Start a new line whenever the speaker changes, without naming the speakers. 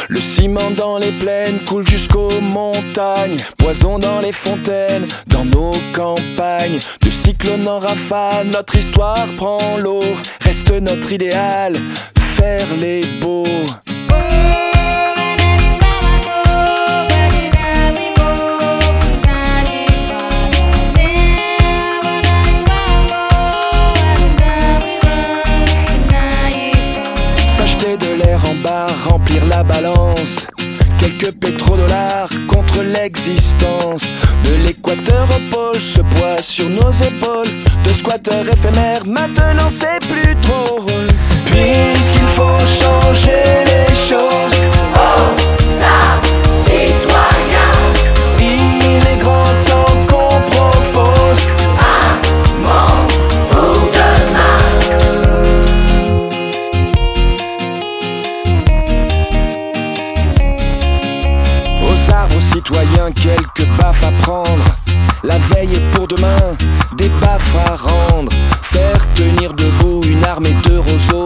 Le ciment dans les plaines coule jusqu'aux montagnes. Poison dans les fontaines, dans nos campagnes. De cyclone en rafale, notre histoire prend l'eau. Reste notre idéal, faire les beaux. S'acheter de l'air en bar, remplir la balance. Quelques pétrodollars contre l'existence. De l'équateur au pôle, ce poids sur nos épaules. De squatteurs éphémères, maintenant c'est plus drôle. Puisqu'il faut changer les choses.
Oh, ça, citoyen,
Il est grand temps qu'on propose
un monde pour demain.
Aux arbres, aux citoyens, quelques baffes à prendre. La veille est pour demain, des baffes à rendre. Faire tenir debout une armée de roseaux.